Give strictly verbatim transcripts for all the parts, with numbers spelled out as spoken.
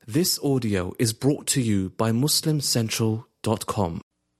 This audio is brought to you by Muslim Central dot com.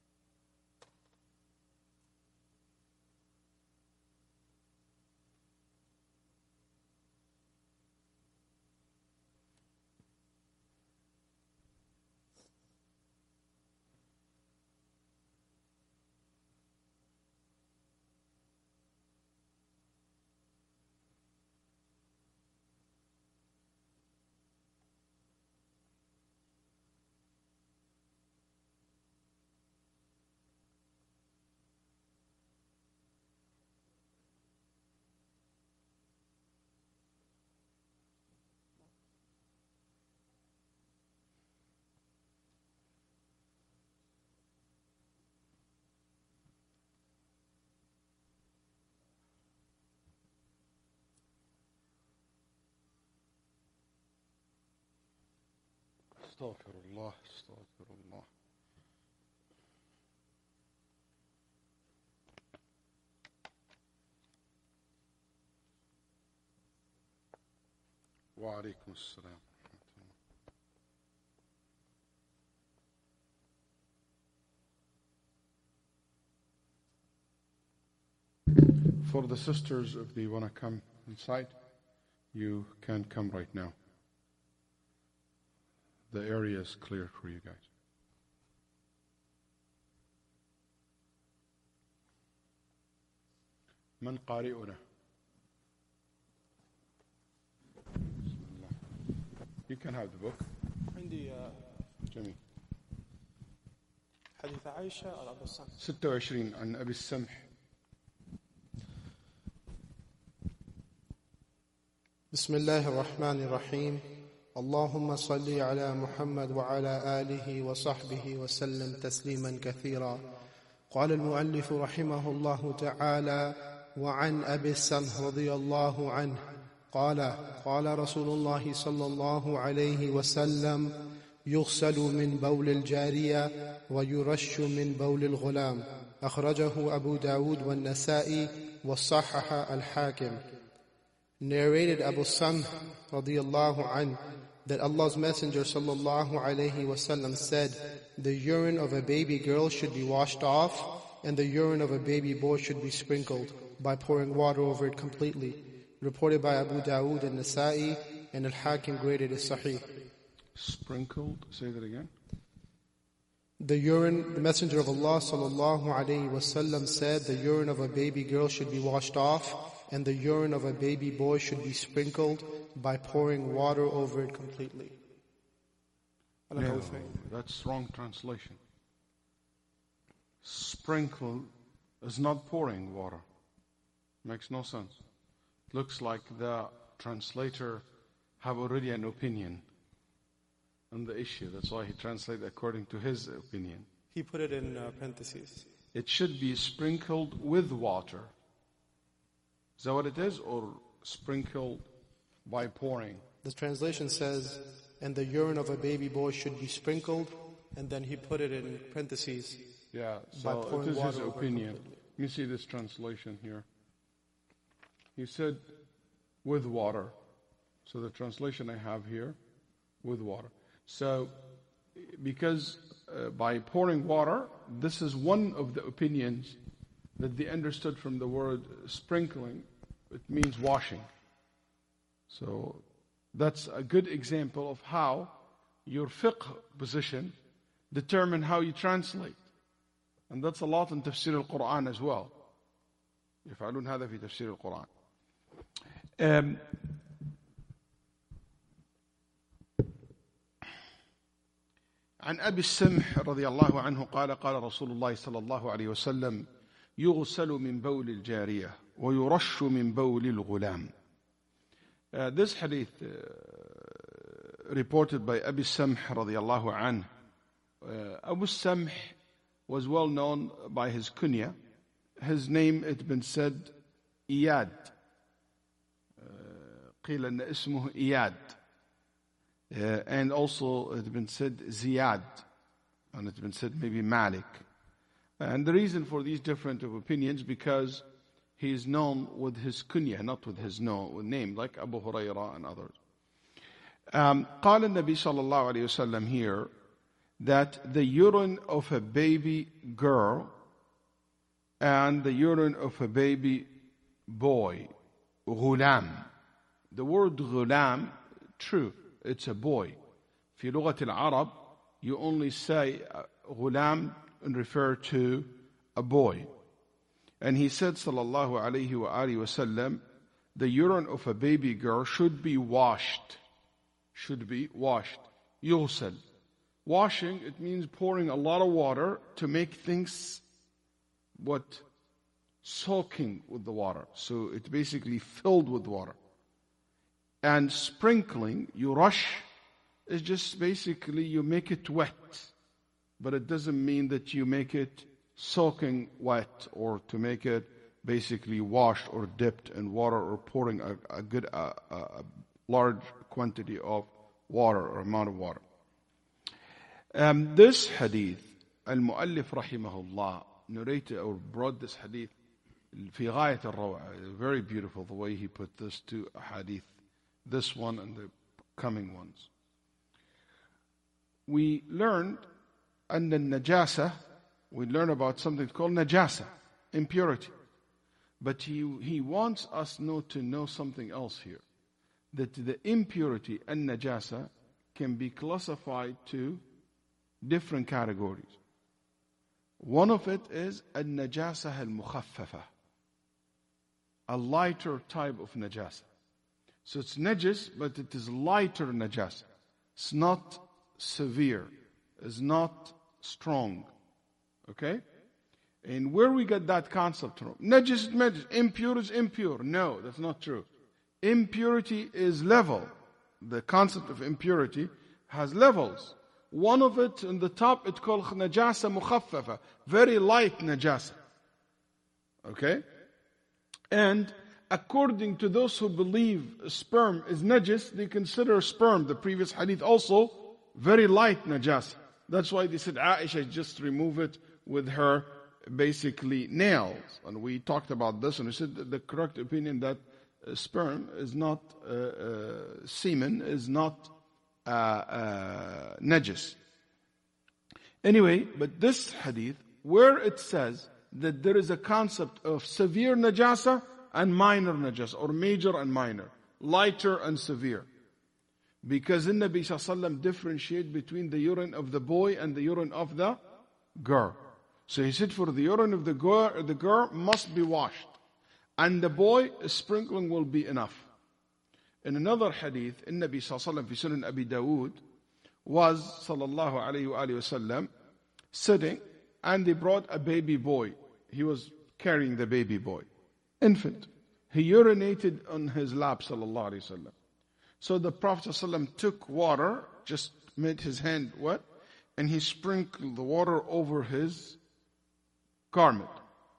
Astaghfirullah, astaghfirullah. Wa alaikum assalam. For the sisters, if they want to come inside, you can come right now. The area is clear for you guys. من قارئنا؟ You can have the book. عندي جميل. حديث عائشة على أبو السمح ستة وعشرين عن أبي السمح. بسم الله الرحمن الرحيم اللهم صل على محمد وعلى آله وصحبه وسلم تسليما كثيرا. قال المؤلف رحمه الله تعالى: وعن أبي السمح رضي الله عنه قال قال رسول الله صلى الله عليه وسلم: يغسل من بول الجارية ويرش من بول الغلام. أخرجه أبو داود والنسائي وصحح الحاكم. Narrated Abu Samh radiyallahu anhu that Allah's Messenger sallallahu alayhi wasallam said, the urine of a baby girl should be washed off and the urine of a baby boy should be sprinkled by pouring water over it completely. Reported by Abu Dawood and Nasa'i, and Al-Hakim graded as Sahih. Sprinkled, say that again. The urine, the Messenger of Allah sallallahu alayhi wasallam said the urine of a baby girl should be washed off and the urine of a baby boy should be sprinkled by pouring water over it completely. No, that's wrong translation. Sprinkle is not pouring water. Makes no sense. Looks like the translator have already an opinion on the issue. That's why he translated according to his opinion. He put it in uh, parentheses. It should be sprinkled with water. Is that what it is? Or sprinkled by pouring? The translation says, and the urine of a baby boy should be sprinkled, and then he put it in parentheses. Yeah, so it is his opinion. Let me see this translation here. He said, with water. So the translation I have here, with water. So, because uh, by pouring water, this is one of the opinions that they understood from the word sprinkling. It means washing. So that's a good example of how your fiqh position determine how you translate. And that's a lot in tafsir al-Quran as well. يفعلون هذا في تفسير القرآن. Um, عن أبي السمح رضي الله عنه قال قال رسول الله صلى الله عليه وسلم: يغسل من بول الجارية ويرش من بول الغلام. Uh, this hadith uh, reported by Abi Samh radiallahu anhu. Uh, Abu Samh was well known by his kunya. His name had been said Iyad. قيل أن اسمه إياد. Uh, and also it had been said Ziyad. And it had been said maybe Malik. And the reason for these different of opinions, because he is known with his kunya, not with his no, with name, like Abu Hurairah and others. Um, قال النبي صلى الله عليه وسلم here that the urine of a baby girl and the urine of a baby boy, غلام. The word غلام, true, it's a boy. في لغة العرب, you only say غلام and refer to a boy. And he said, sallallahu alayhi wa alihi wasallam, the urine of a baby girl should be washed. Should be washed. يغسل. Washing, it means pouring a lot of water to make things, what? Soaking with the water. So it's basically filled with water. And sprinkling, you rush, is just basically you make it wet. But it doesn't mean that you make it soaking wet or to make it basically washed or dipped in water or pouring a, a good, a, a large quantity of water or amount of water. Um, this hadith, Al-Mu'allif rahimahullah, narrated or brought this hadith في غاية الروعة. Very beautiful the way he put this two hadith, this one and the coming ones. We learned أن النجاسة, we learn about something called najasa, impurity. But he, he wants us know to know something else here. That the impurity and najasa can be classified to different categories. One of it is al-najasa al-mukhaffafa, a lighter type of najasa. So it's najis, but it is lighter najasa. It's not severe. It's not strong. Okay? And where we get that concept from? Najis is najis, impure is impure. No, that's not true. Impurity is level. The concept of impurity has levels. One of it, in the top, it's called najasa mukhaffafa, very light najasa. Okay? And according to those who believe sperm is najis, they consider sperm, the previous hadith also, very light najasa. That's why they said Aisha just remove it with her basically nails. And we talked about this and we said that the correct opinion that uh, sperm is not, uh, uh, semen is not uh, uh, najis. Anyway, but this hadith, where it says that there is a concept of severe najasa and minor najasa, or major and minor, lighter and severe. Because the Nabi sallallahu alaihi wasallam differentiate between the urine of the boy and the urine of the girl. So he said for the urine of the girl, the girl must be washed. And the boy, sprinkling will be enough. In another hadith, the Nabi sallallahu alaihi wasallam fi Sunan Abi Dawood was sallallahu alayhi wa sallam sitting and they brought a baby boy. He was carrying the baby boy, infant. He urinated on his lap sallallahu alayhi wa sallam. So the Prophet ﷺ took water, just made his hand wet, and he sprinkled the water over his garment.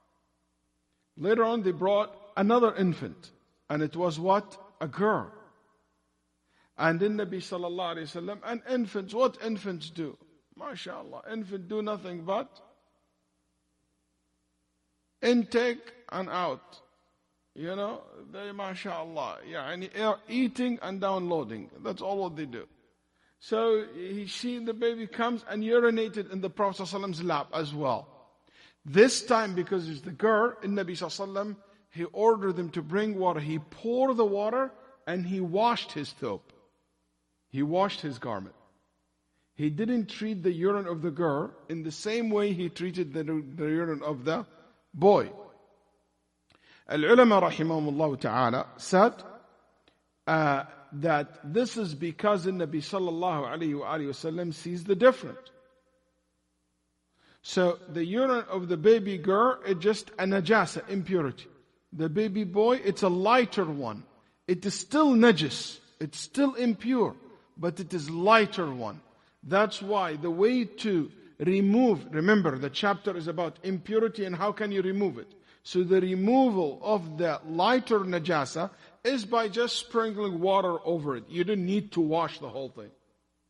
Later on, they brought another infant, and it was what? A girl. And then Nabi sallallahu alayhi wa sallam, and infants, what infants do? MashaAllah, infants do nothing but intake and out. You know, they, mashallah, yeah, eating and downloading. That's all what they do. So he seen the baby comes and urinated in the Prophet ﷺ's lap as well. This time, because it's the girl, in Nabi ﷺ, he ordered them to bring water. He poured the water and he washed his thobe. He washed his garment. He didn't treat the urine of the girl in the same way he treated the, the urine of the boy. Al-ulama rahimahumullah ta'ala said uh, that this is because the Nabi sallallahu alayhi wa alayhi wa sallam sees the difference. So the urine of the baby girl is just a najasa, impurity. The baby boy, it's a lighter one. It is still najis. It's still impure, but it is lighter one. That's why the way to remove, remember the chapter is about impurity and how can you remove it. So the removal of the lighter najasa is by just sprinkling water over it. You don't need to wash the whole thing.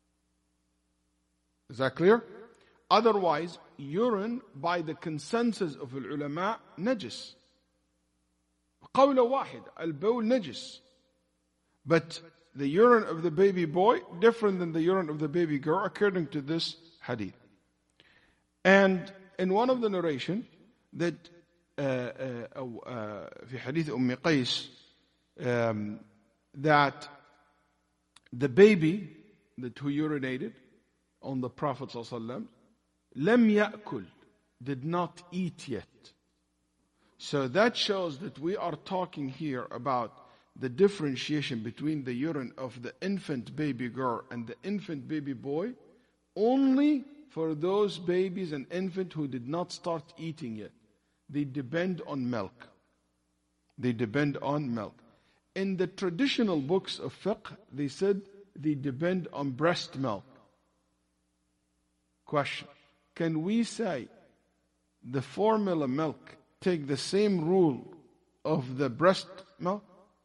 Is that clear? Otherwise, urine, by the consensus of the ulama, najis. قول واحد, البول najis. But the urine of the baby boy different than the urine of the baby girl according to this hadith. And in one of the narration that uh, uh, uh, في حديث أم قيس um, that the baby that who urinated on the Prophet ﷺ لم يأكل, did not eat yet. So that shows that we are talking here about the differentiation between the urine of the infant baby girl and the infant baby boy only for those babies and infants who did not start eating yet. They depend on milk. They depend on milk. In the traditional books of fiqh, they said they depend on breast milk. Question: can we say the formula milk take the same rule of the breast milk?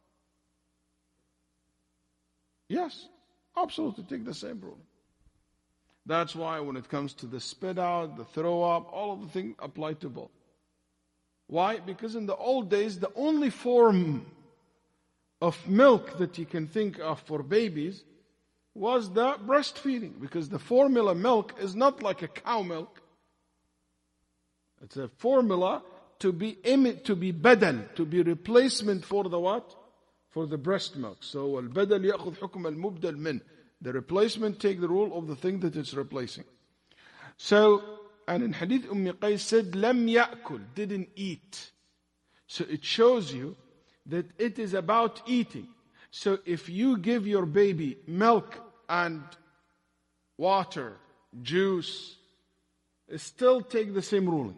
Yes, absolutely take the same rule. That's why when it comes to the spit out, the throw up, all of the things apply to both. Why? Because in the old days, the only form of milk that you can think of for babies was the breastfeeding. Because the formula milk is not like a cow milk. It's a formula to be imi- to be badal, to be replacement for the what? For the breast milk. So al-badal ya'khudh hukm al-mubdal min. The replacement take the rule of the thing that it's replacing. So, and in hadith Umm Qais said, lam ya'kul, didn't eat. So it shows you that it is about eating. So if you give your baby milk and water, juice, it still take the same ruling.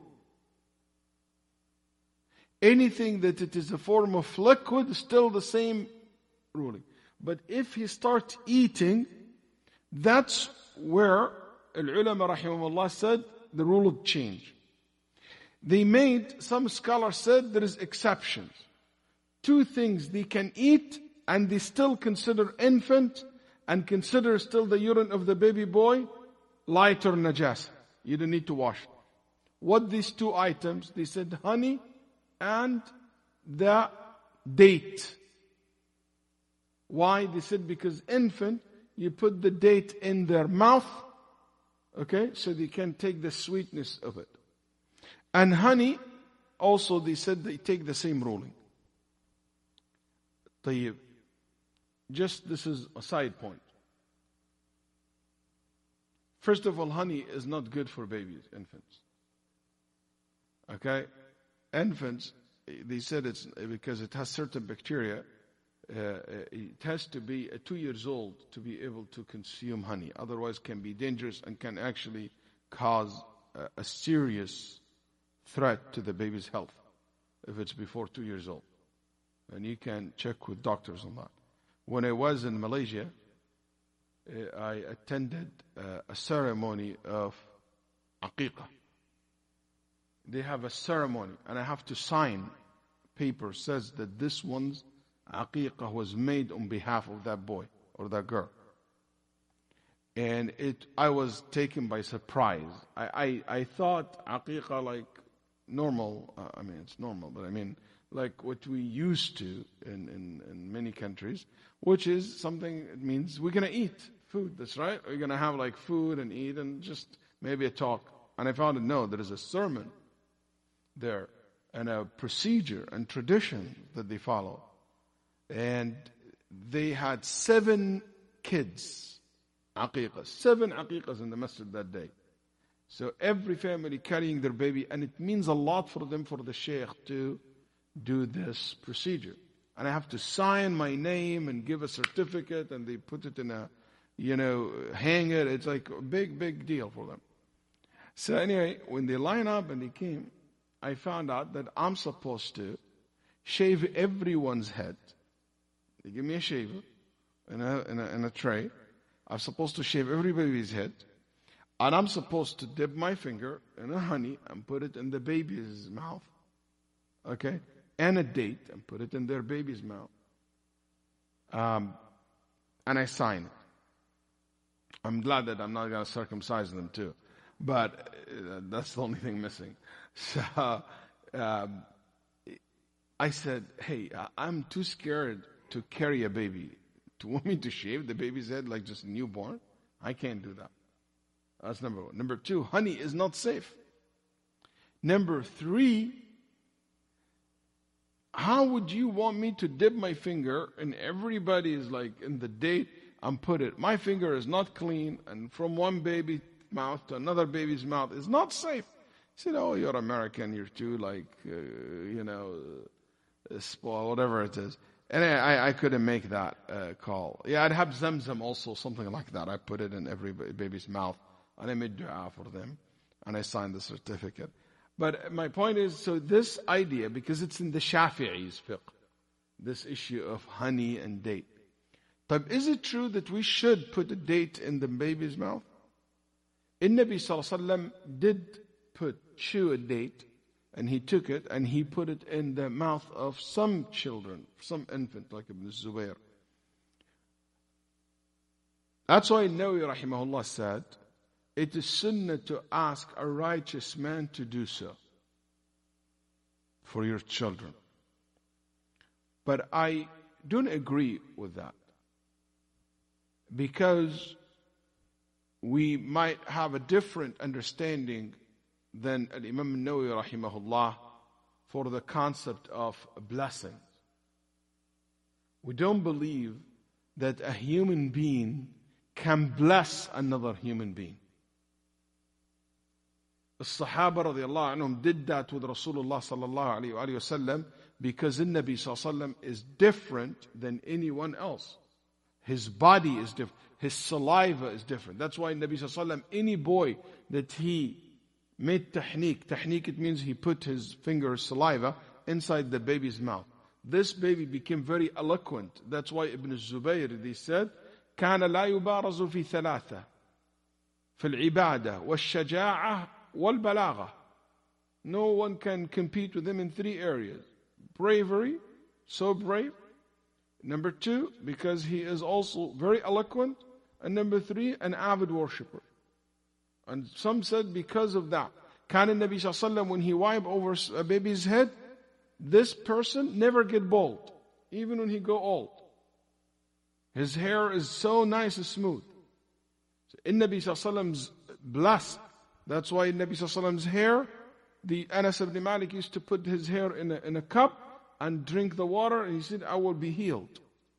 Anything that it is a form of liquid, still the same ruling. But if he starts eating, that's where al-ulama rahimahullah said the rule would change. They made, some scholars said there is exceptions. Two things they can eat and they still consider infant and consider still the urine of the baby boy light or najas. You don't need to wash it. What these two items? They said honey and the date. Why? They said because infant, you put the date in their mouth, okay, so they can take the sweetness of it. And honey, also they said they take the same ruling. طيب. Just this is a side point. First of all, honey is not good for babies, infants. Okay? Infants, they said it's because it has certain bacteria. Uh, it has to be uh, two years old to be able to consume honey. Otherwise, can be dangerous and can actually cause uh, a serious threat to the baby's health if it's before two years old. And you can check with doctors on that. When I was in Malaysia, uh, I attended uh, a ceremony of aqiqah. They have a ceremony, and I have to sign paper says that this one's aqiqah was made on behalf of that boy or that girl. And it, I was taken by surprise. I, I, I thought aqiqah like normal, uh, I mean it's normal, but I mean like what we used to in, in, in many countries, which is something, it means we're going to eat food, that's right. We're going to have like food and eat and just maybe a talk. And I found out, no, there is a sermon there and a procedure and tradition that they follow. And they had seven kids, aqiqahs, seven aqiqahs in the masjid that day. So every family carrying their baby, and it means a lot for them, for the sheikh to do this procedure. And I have to sign my name and give a certificate, and they put it in a, you know, hang it. It's like a big, big deal for them. So anyway, when they line up and they came, I found out that I'm supposed to shave everyone's head. They give me a shaver in a, in a, in a tray. I'm supposed to shave everybody's head. And I'm supposed to dip my finger in a honey and put it in the baby's mouth. Okay? And a date and put it in their baby's mouth. Um, and I sign it. I'm glad that I'm not going to circumcise them too. But uh, that's the only thing missing. So um, I said, hey, I'm too scared to carry a baby To want me to shave the baby's head like just a newborn? I can't do that. That's number one. Number two, honey is not safe. Number three, how would you want me to dip my finger and everybody is like in the date and put it, my finger is not clean and from one baby's mouth to another baby's mouth is not safe. He said, oh, you're American, you're too like, uh, you know, uh, spoil, whatever it is. And I, I couldn't make that uh, call. Yeah, I'd have Zamzam also, something like that. I put it in every baby's mouth and I made dua for them and I signed the certificate. But my point is, so this idea, because it's in the Shafi'i's fiqh, this issue of honey and date. But is it true that we should put a date in the baby's mouth? In Nabi Sallallahu Alaihi Wasallam did put, chew a date, and he took it and he put it in the mouth of some children, some infant, like Ibn Zubayr. That's why Nawawi rahimahullah said, it is sunnah to ask a righteous man to do so for your children. But I don't agree with that. Because we might have a different understanding than Imam Nawawi rahimahullah for the concept of blessings. We don't believe that a human being can bless another human being. The Sahaba radiallahu anhum did that with Rasulullah sallallahu alayhi wa sallam because the Nabi sallallahu alayhi wa sallam is different than anyone else. His body is different. His saliva is different. That's why Nabi sallallahu alayhi wa sallam, any boy that he made tahniq, tahniq it means he put his finger, saliva, inside the baby's mouth. This baby became very eloquent. That's why Ibn Zubayr, they said, كان لا يبارز في ثلاثة في العبادة والشجاعة والبلاغة. No one can compete with him in three areas. Bravery, so brave. Number two, because he is also very eloquent. And number three, an avid worshipper. And some said because of that. كان النبي صلى الله عليه وسلم, when he wiped over a baby's head, this person never get bald, even when he go old. His hair is so nice and smooth. So in Nabi sallallahu alaihi wasallam's blessed. That's why in Nabi sallallahu alaihi wasallam's hair, the Anas ibn Malik used to put his hair in a, in a cup and drink the water, and he said, I will be healed.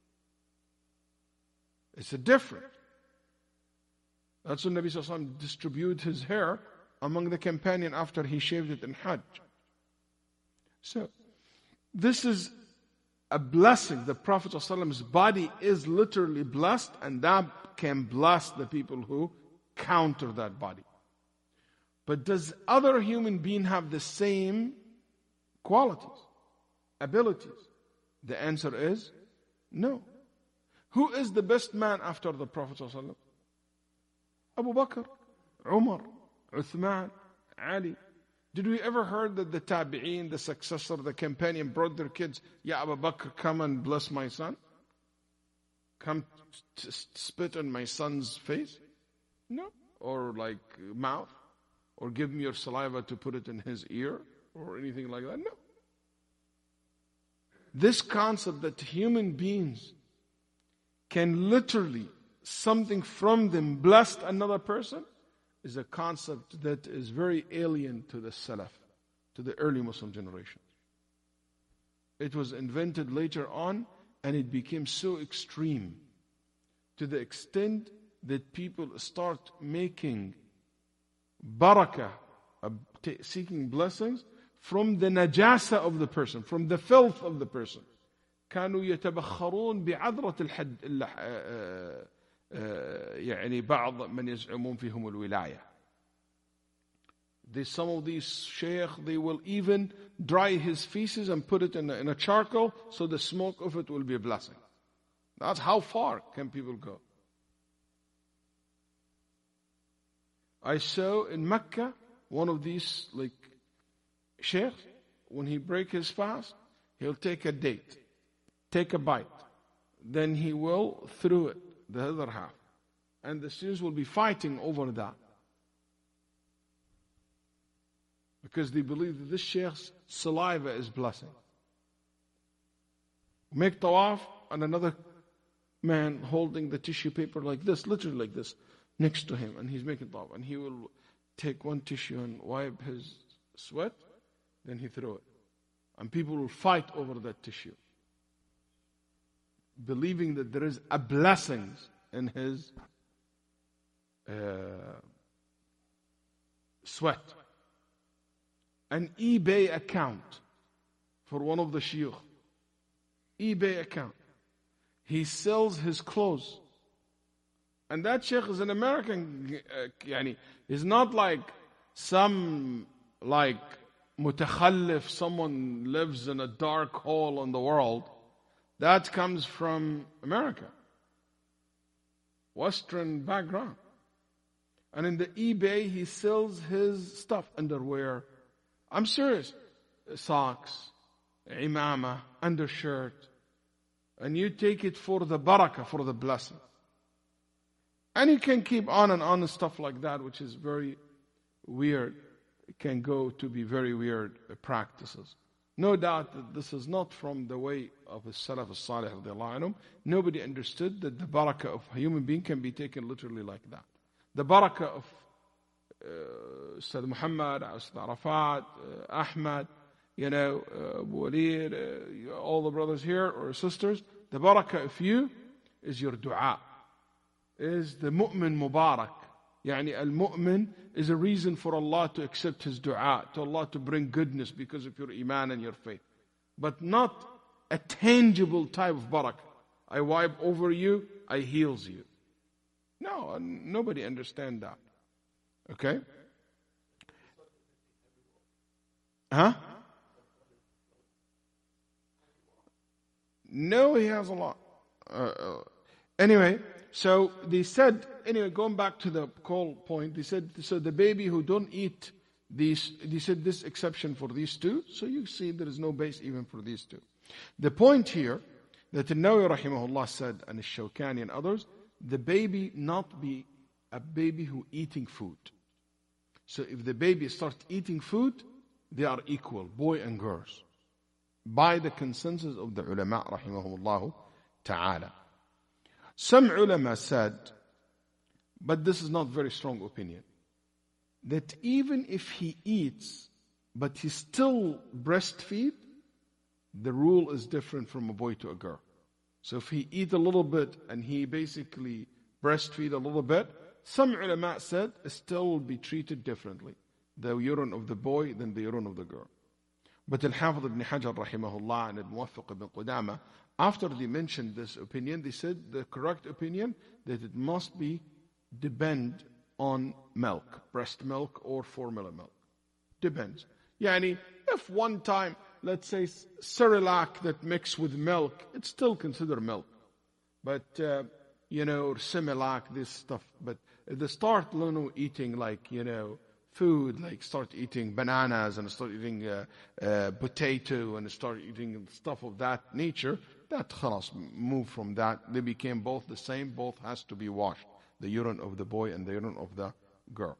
It's a different. That's when Nabi sallallahu alaihi wasallam distributed his hair among the companion after he shaved it in Hajj. So, this is a blessing. The Prophet ﷺ's body is literally blessed, and that can bless the people who counter that body. But does other human being have the same qualities, abilities? The answer is no. Who is the best man after the Prophet ﷺ? Abu Bakr, Umar, Uthman, Ali. Did we ever heard that the tabi'een, the successor, the companion brought their kids, Ya Abu Bakr, come and bless my son? Come t- spit on my son's face? No. Or like mouth? Or give me your saliva to put it in his ear? Or anything like that? No. This concept that human beings can literally, something from them bless another person, is a concept that is very alien to the Salaf, to the early Muslim generation. It was invented later on, and it became so extreme to the extent that people start making barakah, uh, t- seeking blessings from the najasa of the person, from the filth of the person. كانوا يتبخرون بعذرة الحد يعني بعض من يزعمون فيهم الولاية. There's some of these sheikh, they will even dry his feces and put it in a, in a charcoal so the smoke of it will be a blessing. That's how far can people go. I saw in Mecca one of these like sheikh, when he break his fast, he'll take a date, take a bite, then he will throw it the other half. And the students will be fighting over that. Because they believe that this sheikh's saliva is blessing. Make tawaf, and another man holding the tissue paper like this, literally like this, next to him, and he's making tawaf, and he will take one tissue and wipe his sweat, then he throw it. And people will fight over that tissue, believing that there is a blessing in his uh, sweat. An eBay account for one of the shuyukh. eBay account. He sells his clothes. And that sheikh is an American. Uh, yani, he's not like some like mutakhallif, someone lives in a dark hole in the world. That comes from America. Western background. And in the eBay, he sells his stuff, underwear. I'm serious. Socks, imama, undershirt. And you take it for the barakah, for the blessing. And you can keep on and on and stuff like that, which is very weird. It can go to be very weird practices. No doubt that this is not from the way of the Salaf al-Salih radiallahu anhum. Nobody understood that the barakah of a human being can be taken literally like that. The barakah of uh, Sayyid Muhammad, Sayyid Arafat, uh, Ahmad, you know, uh, Abu Walid, uh, all the brothers here or sisters, the barakah of you is your dua, is the mu'min mubarak. Yani al-mu'min is a reason for Allah to accept his dua, to Allah to bring goodness because of your iman and your faith. But not a tangible type of barakah. I wipe over you, I heals you. No, nobody understand that. Okay? Huh? No, he has a lot. Uh, uh, anyway, so they said, anyway, going back to the call point, they said, so the baby who don't eat these, they said this exception for these two, so you see there is no base even for these two. The point here, that An-Nawawi rahimahullah said, and Ash-Shawkani and others, the baby not be a baby who eating food. So if the baby starts eating food, they are equal, boy and girls, by the consensus of the ulama rahimahumullah ta'ala. Some ulama said, but this is not very strong opinion, that even if he eats, but he still breastfeed, the rule is different from a boy to a girl. So if he eat a little bit and he basically breastfeed a little bit, some ulama said it still will be treated differently. The urine of the boy than the urine of the girl. But Al-Hafidh ibn Hajar rahimahullah and Al-Muwaffiq ibn Qudama, after they mentioned this opinion, they said the correct opinion that it must be depend on milk, breast milk or formula milk. Depends. Yani, if one time, let's say Cerelac that mixed with milk, it's still considered milk. But, uh, you know, Similac, this stuff. But if they start, you know, eating like, you know, food, like start eating bananas and start eating uh, uh, potato and start eating stuff of that nature, that khalas, move from that. They became both the same, both has to be washed. The urine of the boy and the urine of the girl.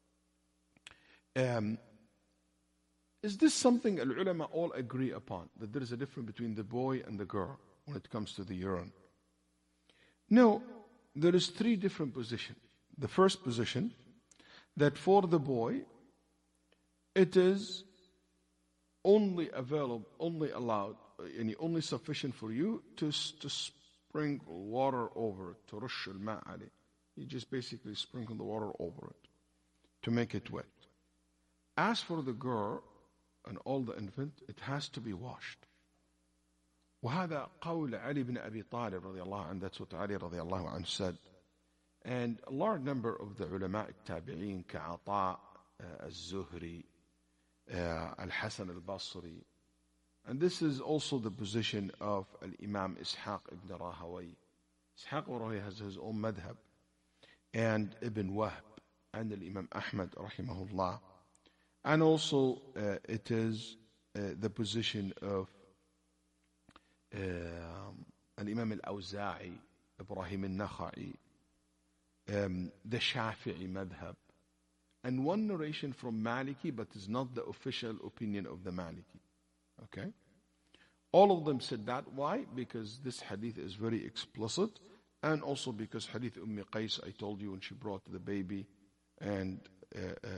Um, is this something al-ulama all agree upon, that there is a difference between the boy and the girl when it comes to the urine? No, there is three different positions. The first position, that for the boy, it is only available, only allowed, and only sufficient for you to, to sprinkle water over it, to rush al-ma' alayh. You just basically sprinkle the water over it to make it wet. As for the girl and all the infant, it has to be washed. وهذا قول علي بن أبي طالب رضي الله عنه. That's what Ali رضي الله عنه said. And a large number of the ulama al-tabi'een, كعطاء, al-Zuhri, al-Hasan al-Basri. And this is also the position of al-Imam Ishaq ibn Rahawayh. Ishaq ibn Rahawayh has his own madhab. And Ibn Wahb, and al-Imam Ahmad rahimahullah. And also uh, it is uh, the position of uh, al-Imam al-Awza'i, Ibrahim al-Nakha'i, um, the Shafi'i madhab, and one narration from Maliki, but is not the official opinion of the Maliki. Okay? All of them said that. Why? Because this hadith is very explicit, and also because hadith Umm Qais, I told you, when she brought the baby and uh, uh,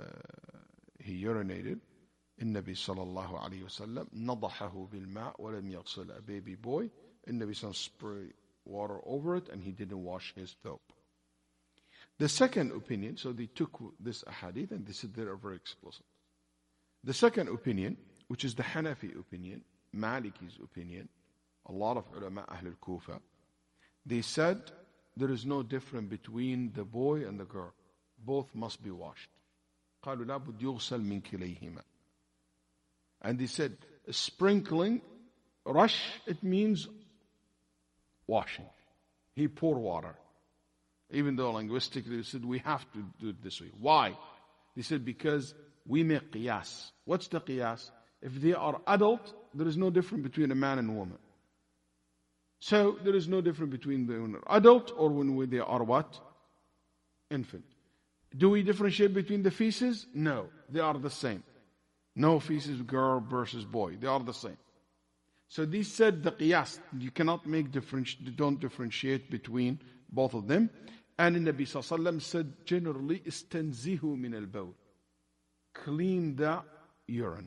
he urinated, النبي صلى الله عليه وسلم نضحه بالماء ولم يغسل, a baby boy, and Nabi sallallahu sprayed water over it and he didn't wash his thawb. The second opinion, so they took this hadith and they said they are very explicit. The second opinion, which is the Hanafi opinion, Maliki's opinion, a lot of ulama Ahl al-Kufa, they said there is no difference between the boy and the girl. Both must be washed. قالوا لابد يغسل من كليهما. And they said sprinkling, rush, it means washing. He poured water. Even though linguistically they said we have to do it this way. Why? They said because we make qiyas. What's the qiyas? If they are adult, there is no difference between a man and a woman. So there is no difference between the adult or when they are what? Infant. Do we differentiate between the feces? No, they are the same. No feces, girl versus boy. They are the same. So these said the qiyas. You cannot make difference, don't differentiate between both of them. And the Nabi sallallahu alaihi wasallam said generally, istanzihu min al-bawl. Clean the urine.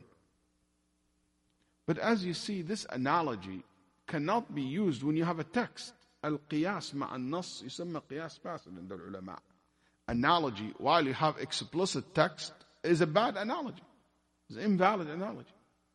But as you see, this analogy cannot be used when you have a text. Al-qiyas ma'an-nas yusamma qiyas fasid in the ulama. Analogy, while you have explicit text, is a bad analogy. It's an invalid analogy.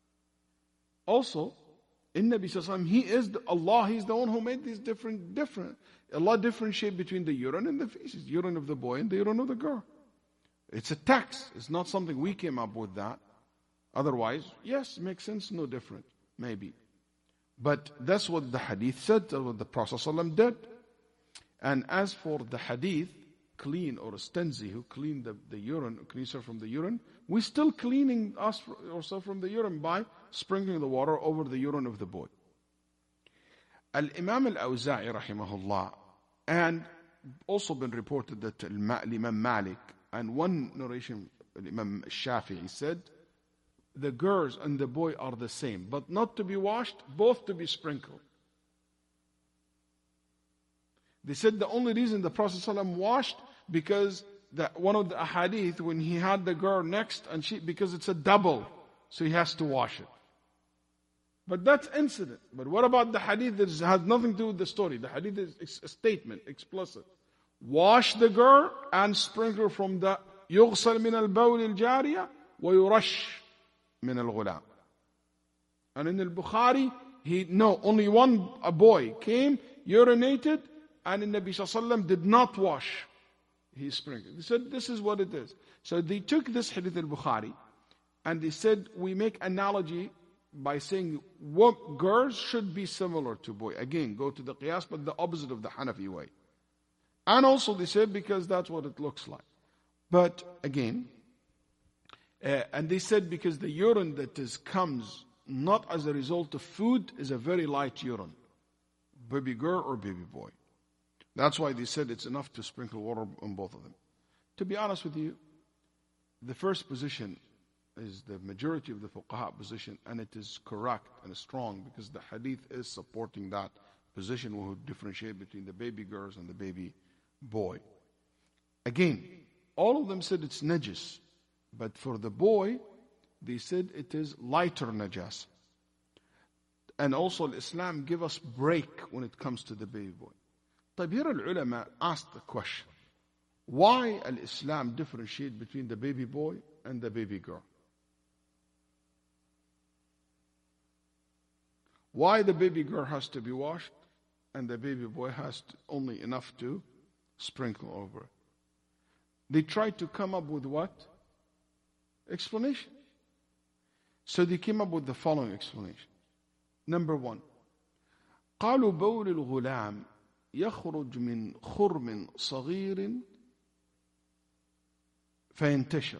Also, in Nabi sallallahu alaihi wasallam, He is the, Allah, He's the one who made these different, different. Allah differentiate between the urine and the feces, urine of the boy and the urine of the girl. It's a text. It's not something we came up with that. Otherwise, yes, makes sense, no different, maybe. But that's what the hadith said, that's what the Prophet ﷺ did. And as for the hadith, clean or stanzi, who clean the, the urine, cleans her from the urine, we're still cleaning us ourselves from the urine by sprinkling the water over the urine of the boy. Al-Imam al-Awza'i rahimahullah, and also been reported that Imam Malik, and one narration, Imam Shafi'i said, the girls and the boy are the same, but not to be washed, both to be sprinkled. They said the only reason the Prophet ﷺ washed, because that one of the ahadith, when he had the girl next, and she, because it's a double, so he has to wash it. But that's incident. But what about the hadith that has nothing to do with the story? The hadith is a statement, explicit. Wash the girl and sprinkle from the يغسل من البول الجارية ويرش من الغلام. And in al-Bukhari, he, no, only one, a boy came, urinated, and the Nabi sallallahu alaihi wasallam did not wash. He sprinkled. They said, this is what it is. So they took this hadith al-Bukhari, and they said, we make analogy by saying what girls should be similar to boy. Again, go to the qiyas, but the opposite of the Hanafi way. And also they said because that's what it looks like. But again, uh, and they said because the urine that is comes not as a result of food is a very light urine. Baby girl or baby boy. That's why they said it's enough to sprinkle water on both of them. To be honest with you, the first position is the majority of the fuqaha position, and it is correct and strong because the hadith is supporting that position. We would differentiate between the baby girls and the baby boy. Again, all of them said it's najis, but for the boy, they said it is lighter najas. And also Islam give us break when it comes to the baby boy. طيب, here al-ulama asked the question, why al-Islam differentiate between the baby boy and the baby girl? Why the baby girl has to be washed and the baby boy has to, only enough to sprinkle over it? They tried to come up with what? Explanation. So they came up with the following explanation. Number one, قالوا بول الغلام يخرج من خرم صغير فينتشر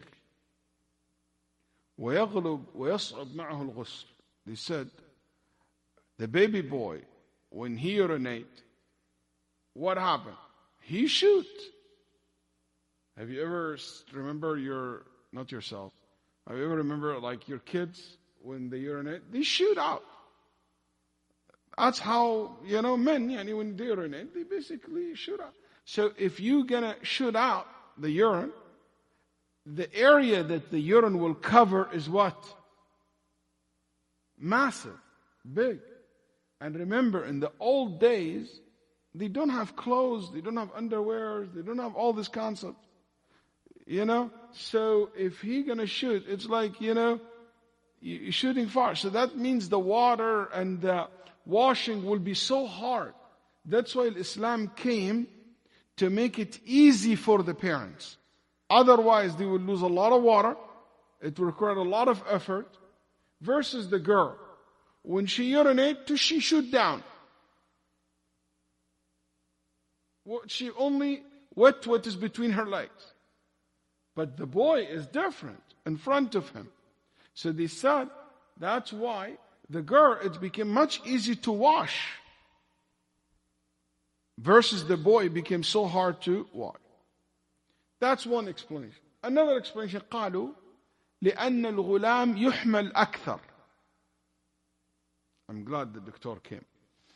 ويغلب ويصعب معه الغسل. They said, the baby boy, when he urinate, what happened? He shoot. Have you ever remember your, not yourself, have you ever remember like your kids when they urinate? They shoot out. That's how, you know, men, yani, when they urinate, they basically shoot out. So if you're going to shoot out the urine, the area that the urine will cover is what? Massive, big. And remember, in the old days, they don't have clothes, they don't have underwear, they don't have all this concept. You know? So if he's going to shoot, it's like, you know, you're shooting far. So that means the water and the washing will be so hard. That's why Islam came to make it easy for the parents. Otherwise, they would lose a lot of water. It would require a lot of effort. Versus the girl. When she urinates, she shoot down. She only wet what is between her legs. But the boy is different in front of him. So they said, that's why the girl, it became much easier to wash. Versus the boy, it became so hard to wash. That's one explanation. Another explanation, قالوا لأن الغلام يحمل أكثر. I'm glad the doctor came.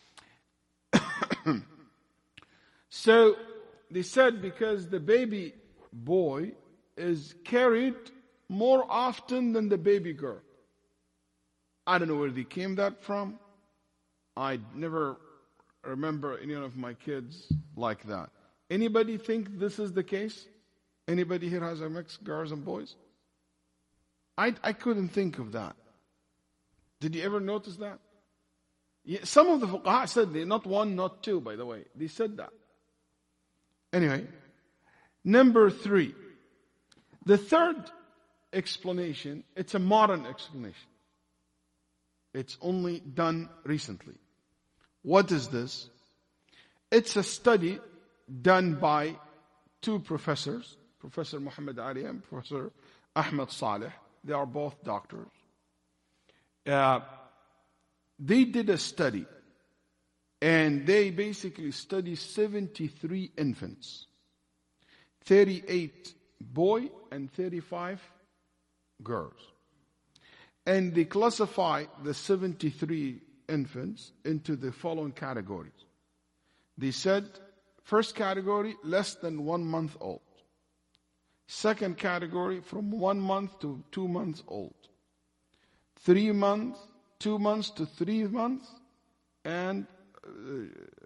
So they said because the baby boy is carried more often than the baby girl. I don't know where they came that from. I never remember any of my kids like that. Anybody think this is the case? Anybody here has a mixed girls and boys? I, I couldn't think of that. Did you ever notice that? Yeah, some of the fuqaha said, they, not one, not two, by the way. They said that. Anyway, number three. The third explanation, it's a modern explanation. It's only done recently. What is this? It's a study done by two professors, Professor Muhammad Ali and Professor Ahmed Saleh. They are both doctors. Uh, they did a study, and they basically studied seventy-three infants, thirty-eight boy and thirty-five girls. And they classify the seventy-three infants into the following categories. They said, first category, less than one month old. Second category, from one month to two months old. Three months, two months to three months, and uh,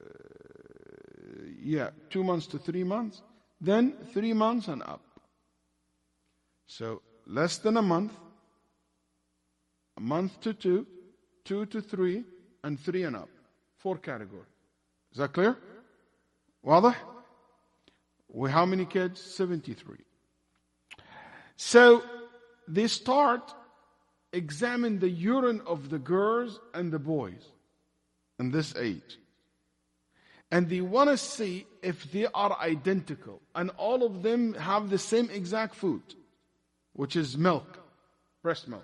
yeah, two months to three months. Then three months and up. So less than a month, a month to two, two to three, and three and up. Four categories. Is that clear? واضح? We how many kids? seventy-three. So they start examine the urine of the girls and the boys in this age. And they want to see if they are identical. And all of them have the same exact food, which is milk, breast milk.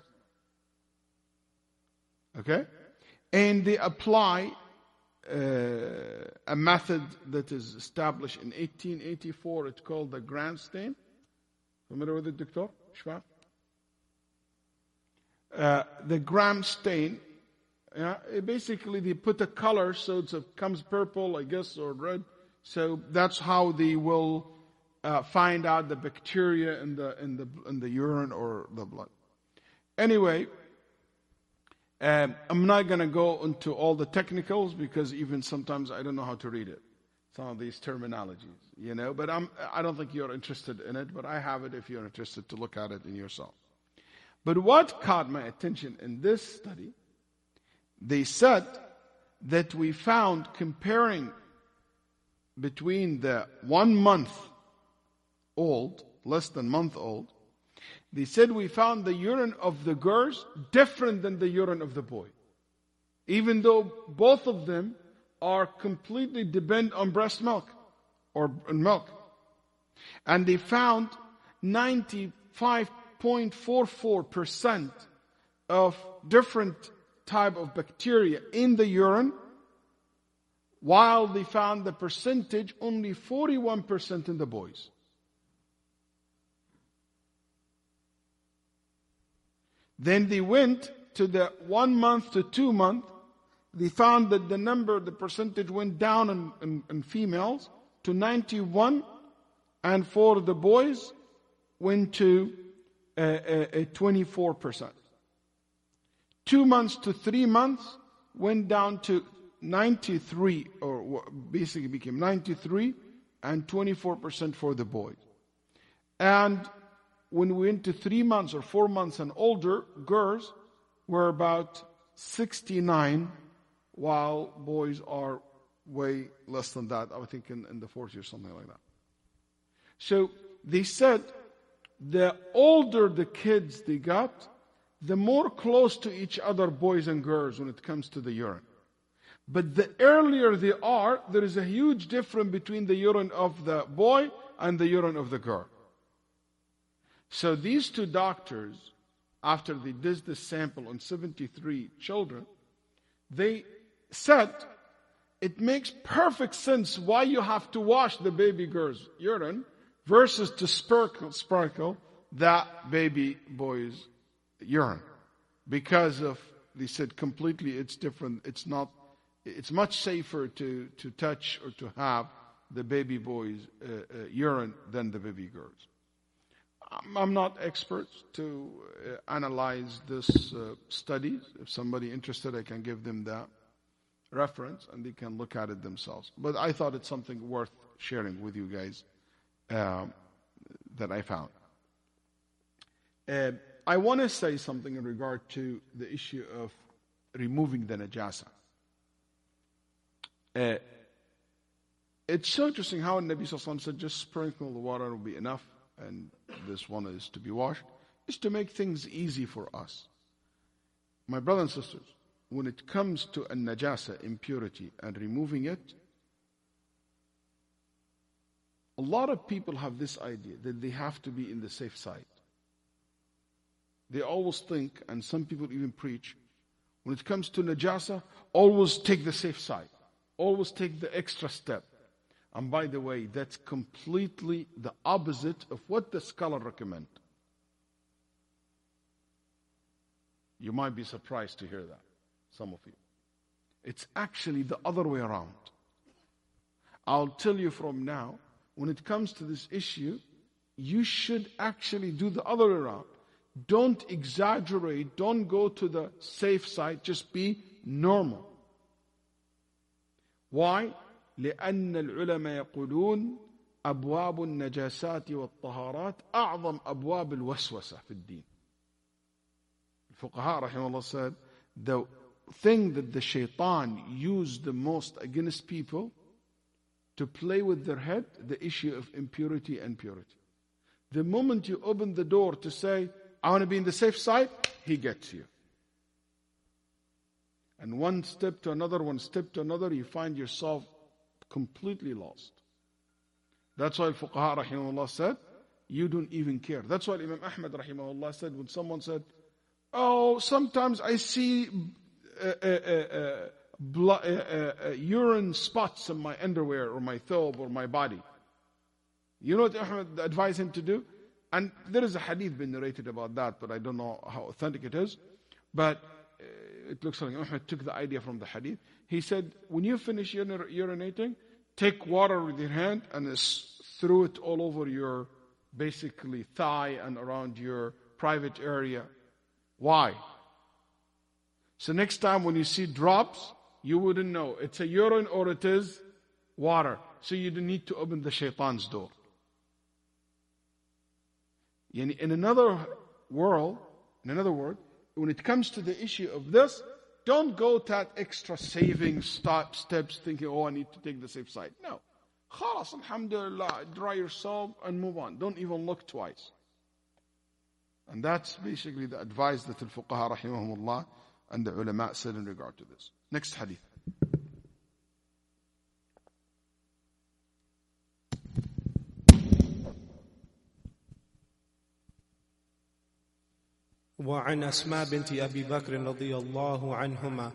Okay? And they apply uh, a method that is established in eighteen eighty-four. It's called the Gram stain. Familiar with it, Doctor Shwab? Uh, the Gram stain, yeah, it basically they put a color so it comes purple, I guess, or red. So that's how they will uh, find out the bacteria in the in the in the urine or the blood. Anyway, um, I'm not going to go into all the technicals because even sometimes I don't know how to read it. Some of these terminologies, you know. But I'm I don't think you're interested in it. But I have it if you're interested to look at it in yourself. But what caught my attention in this study, they said that we found comparing between the one month old, less than month old, they said we found the urine of the girls different than the urine of the boy. Even though both of them are completely dependent on breast milk or milk. And they found ninety-five point four four percent of different type of bacteria in the urine, while they found the percentage only forty-one percent in the boys. Then they went to the one month to two month, they found that the number, the percentage went down in, in, in females to ninety-one, and for the boys went to uh, uh, twenty-four percent. Two months to three months went down to ninety-three, or basically became ninety-three, and twenty-four percent for the boys. And when we went to three months or four months and older, girls were about sixty-nine, while boys are way less than that, I think in, in the forties or something like that. So they said the older the kids they got, the more close to each other boys and girls when it comes to the urine. But the earlier they are, there is a huge difference between the urine of the boy and the urine of the girl. So these two doctors, after they did the sample on seventy-three children, they said it makes perfect sense why you have to wash the baby girl's urine versus to sparkle, sparkle that baby boy's urine. Because of, they said completely it's different. It's not, it's much safer to, to touch or to have the baby boy's uh, uh, urine than the baby girl's. I'm not expert to uh, analyze this uh, studies. If somebody interested, I can give them that reference and they can look at it themselves. But I thought it's something worth sharing with you guys uh, that I found. Uh, I want to say something in regard to the issue of removing the najasa. Uh, it's so interesting how Nabi Sallallahu Alaihi Wasallam said just sprinkle the water will be enough, and this one is to be washed, is to make things easy for us. My brothers and sisters, when it comes to a najasa, impurity, and removing it, a lot of people have this idea that they have to be in the safe side. They always think, and some people even preach, when it comes to najasa, always take the safe side. Always take the extra step. And by the way, that's completely the opposite of what the scholar recommend. You might be surprised to hear that, some of you. It's actually the other way around. I'll tell you from now, when it comes to this issue, you should actually do the other way around. Don't exaggerate, don't go to the safe side, just be normal. Why? لأن العلماء يقولون أبواب النجاسات والطهارات أعظم أبواب الوسوسة في الدين. الفقهاء رحمه الله said, the thing that the shaitan used the most against people to play with their head, the issue of impurity and purity. The moment you open the door to say, I want to be in the safe side, he gets you. And one step to another, one step to another, you find yourself completely lost. That's why Al-Fuqaha rahimahullah said, you don't even care. That's why Imam Ahmad rahimahullah said, when someone said, oh, sometimes I see uh, uh, uh, blood, uh, uh, urine spots in my underwear or my thobe or my body. You know what Ahmad advised him to do? And there is a hadith been narrated about that, but I don't know how authentic it is. But uh, it looks like Ahmad took the idea from the hadith. He said, when you finish urin- urinating, take water with your hand and throw it all over your, basically, thigh and around your private area. Why? So next time when you see drops, you wouldn't know. It's a urine or it is water. So you don't need to open the shaitan's door. In another world, in another word, when it comes to the issue of this, don't go that extra saving step, steps thinking, oh, I need to take the safe side. No. Khalas, alhamdulillah, dry yourself and move on. Don't even look twice. And that's basically the advice that the fuqaha rahimahumullah and the ulama said in regard to this. Next hadith. وعن أسماء بنت أبي بكر رضي الله عنهما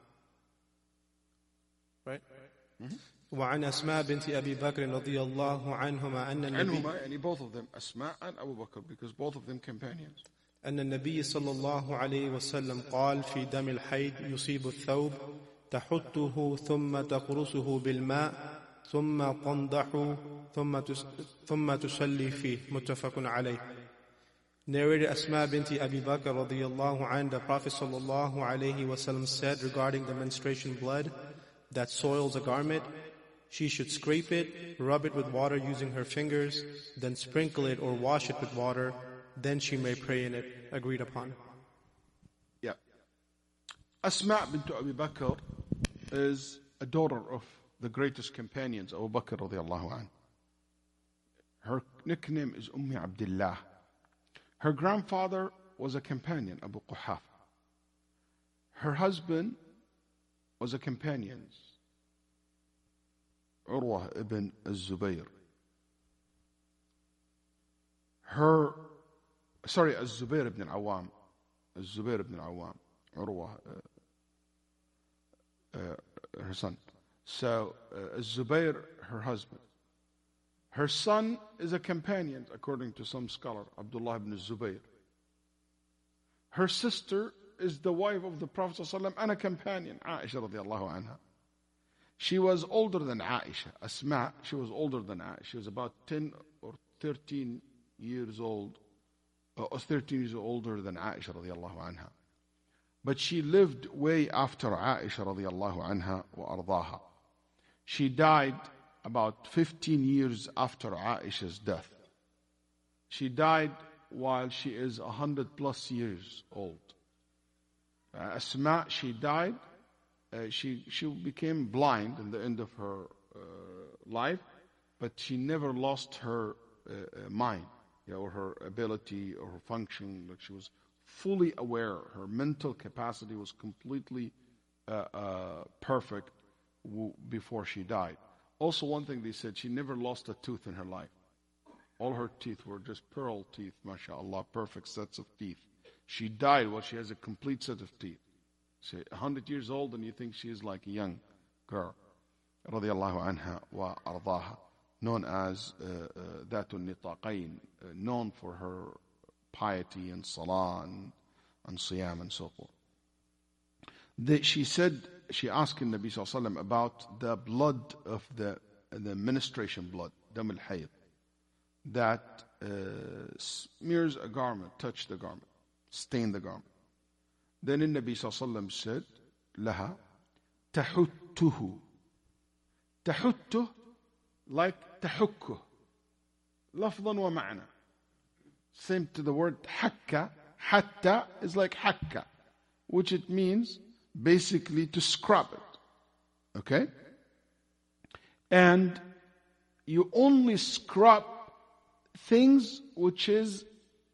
right? Mm-hmm. وعن أسماء بنت أبي بكر رضي الله عنهما أن النبي عنهما يعني both of them أسماء and Abu Bakr because both of them companions. أن النبي صلى الله عليه وسلم قال في دم الحيض يصيب الثوب تحته ثم تقرصه بالماء ثم تنضح ثم ثم تصلي فيه متفق عليه. Narrated Asma binti Abi Bakr radiyallahu anha, the Prophet sallallahu alayhi wasallam said regarding the menstruation blood that soils a garment, she should scrape it, rub it with water using her fingers, then sprinkle it or wash it with water, then she may pray in it. Agreed upon. Yeah. Asma bint Abi Bakr is a daughter of the greatest companions, Abu Bakr radiallahu anhu. Her nickname is Ummi Abdullah. Her grandfather was a companion, Abu Quhafa. Her husband was a companion, Urwa ibn al-Zubayr. Her, sorry, al-Zubayr ibn al-Awwam. Al-Zubayr ibn al-Awwam. Urwa, uh, uh, her son. So, uh, al-Zubayr, her husband. Her son is a companion, according to some scholars, Abdullah ibn Zubayr. Her sister is the wife of the Prophet ﷺ and a companion, Aisha radiallahu anha. She was older than Aisha. Asma, she was older than Aisha. She was about ten or thirteen years old, or thirteen years older than Aisha radiallahu anha. But she lived way after Aisha radiallahu anha wa ardaha. She died about fifteen years after Aisha's death. She died while she is one hundred plus years old. Uh, Asma, she died, uh, she, she became blind in the end of her uh, life, but she never lost her uh, uh, mind, you know, or her ability or her function. Like, she was fully aware. Her mental capacity was completely uh, uh, perfect w- before she died. Also, one thing they said, she never lost a tooth in her life. All her teeth were just pearl teeth, mashallah, perfect sets of teeth. She died while she has a complete set of teeth. She's one hundred years old and you think she is like a young girl. Radiallahu anha wa ardaha. Known as Datun Nitaqayn, uh, known for her piety and salah and, and siyam and so forth. The, she said, she asked the Nabi sallallahu alaihi wasallam about the blood of the, the menstruation blood, dam al-hayd, that uh, smears a garment, touch the garment, stain the garment. Then the Nabi sallallahu alaihi wasallam said, "Laha tahuttuhu." Tahuttu, like tahukku, lafdan wa ma'na. Same to the word hakka. Hatta is like hakka, which it means basically to scrub it. Okay? And you only scrub things which is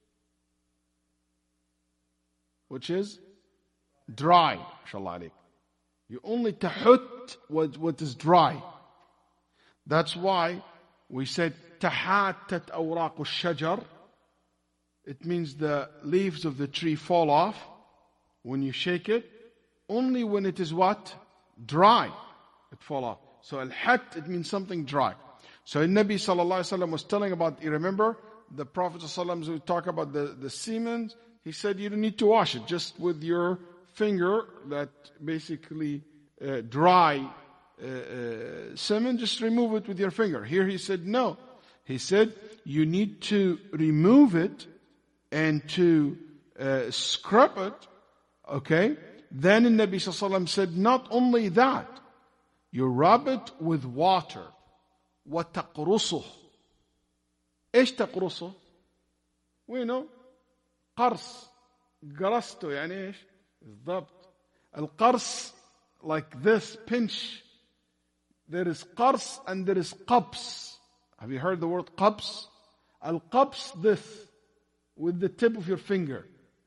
which is dry, inshallah alayk. You only tahut what, what is dry. That's why we said tahatat awraq al-shajar. It means the leaves of the tree fall off when you shake it. Only when it is what? Dry. It fall off. So al-hat, it means something dry. So Nabi sallallahu alaihi wasallam was telling about, you remember, the Prophet sallallahu alaihi wasallam would talk about the, the semen. He said you don't need to wash it. Just with your finger, that basically uh, dry uh, uh, semen, just remove it with your finger. Here he said no. He said you need to remove it and to uh, scrub it. Okay? Then the Nabi sallallahu alaihi wasallam said not only that, you rub it with water. وَتَقْرُصُهُ. إيش تقرصه؟ We know. قرص. قرصته يعني إيش؟ بالضبط. القرص, like this, pinch. There is قرص and there is قبس. Have you heard the word قبس? القبس, this, with the tip of your finger.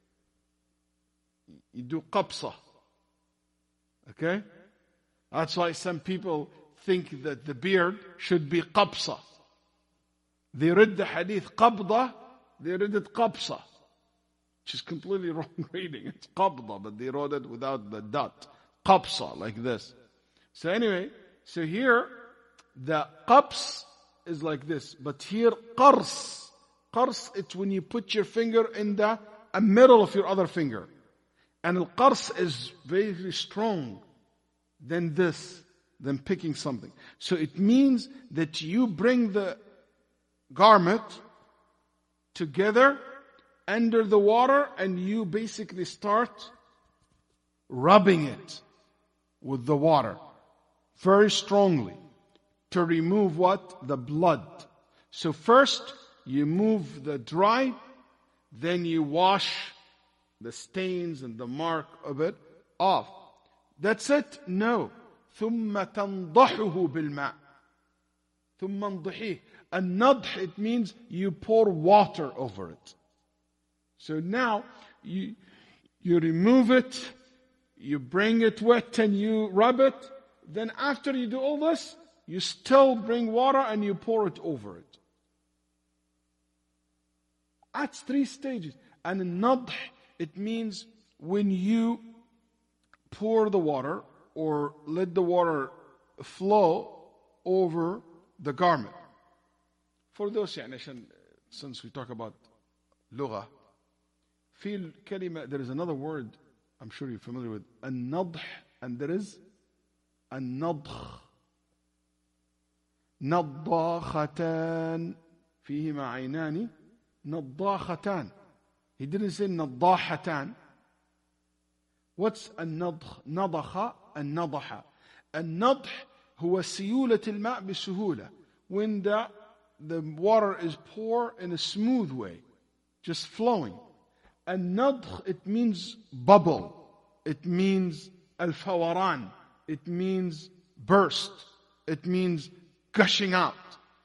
You do قبصة. Okay? That's why some people think that the beard should be qabsa. They read the hadith qabda, they read it qabsa, which is completely wrong reading. It's qabda, but they wrote it without the dot. Qabsa, like this. So anyway, so here, the qabs is like this. But here, qars. Qars, it's when you put your finger in the middle of your other finger. And al-qars is very strong. then this, then picking something. So it means that you bring the garment together under the water and you basically start rubbing it with the water very strongly to remove what? The blood. So first you move the dry, then you wash the stains and the mark of it off. That's it? No. ثم تنضحه بالماء. ثم انضحيه. النضح, it means you pour water over it. So now you you remove it, you bring it wet and you rub it. Then after you do all this, you still bring water and you pour it over it. That's three stages. And nadh, it means when you pour the water or let the water flow over the garment. For those, يعني, since we talk about lugha, feel kalima, there is another word I'm sure you're familiar with, an-nadh, and there is an-nadh. نضاختان فيهما عينان نضاختان. He didn't say نضاحتان. What's النضخ? نضخ النضح. النضح هو سيولة الماء بسهولة. When the, the water is poured in a smooth way, just flowing. النضخ, it means bubble. It means الفوران. It means burst. It means gushing out.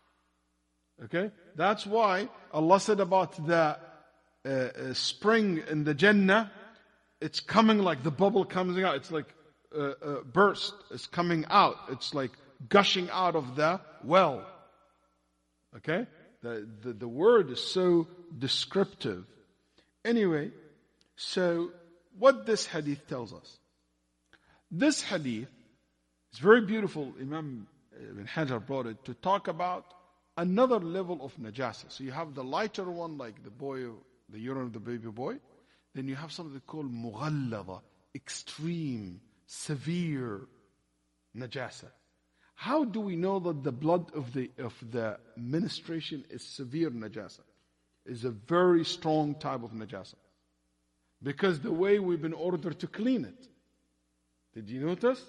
Okay? That's why Allah said about the uh, uh, spring in the Jannah, it's coming like the bubble comes out. It's like uh, uh, burst. It's coming out. It's like gushing out of the well. Okay? The, the, the word is so descriptive. Anyway, so what this hadith tells us. This hadith is very beautiful. Imam Ibn Hajar brought it to talk about another level of najasa. So you have the lighter one, like the boy, the urine of the baby boy. Then you have something called mughallada, extreme, severe najasa. How do we know that the blood of the of the menstruation is severe najasa? Is a very strong type of najasa. Because the way we've been ordered to clean it. Did you notice?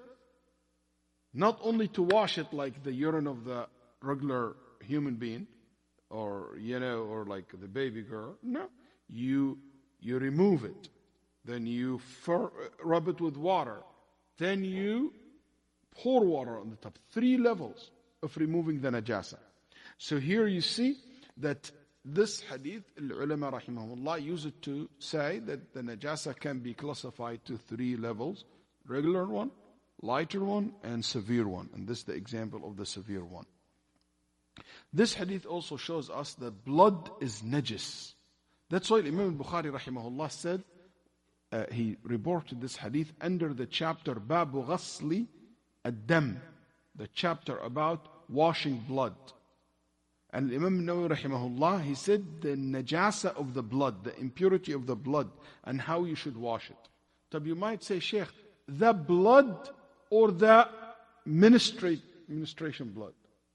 Not only to wash it like the urine of the regular human being, or, you know, or like the baby girl. No. You, you remove it. Then you fur, rub it with water. Then you pour water on the top. Three levels of removing the najasa. So here you see that this hadith, al-ulama rahimahullah, use it to say that the najasa can be classified to three levels. Regular one, lighter one, and severe one. And this is the example of the severe one. This hadith also shows us that blood is najis. That's why Imam al-Bukhari rahimahullah said, uh, he reported this hadith under the chapter Babu Ghasli ad-Dam, the chapter about washing blood. And Imam Nawawi rahimahullah, he said the najasa of the blood, the impurity of the blood, and how you should wash it. So you might say, Sheikh, the blood or the ministry, ministration blood?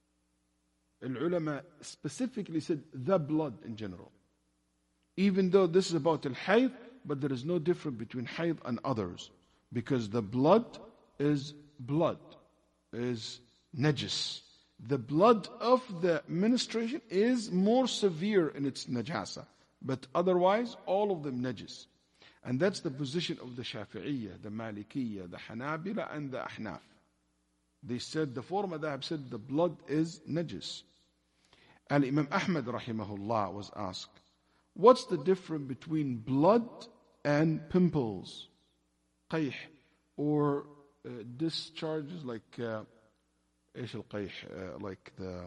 Al-ulama specifically said the blood in general. Even though this is about al-hayd, but there is no difference between hayd and others. Because the blood is blood, is najis. The blood of the menstruation is more severe in its najasa. But otherwise, all of them najis. And that's the position of the Shafi'iyya, the Malikiyya, the Hanabila, and the Ahnaf. They said, the four madhab said the blood is najis. And Imam Ahmad rahimahullah was asked, what's the difference between blood and pimples? Qayh, or uh, discharges like, uh, ايش القيح, uh, like the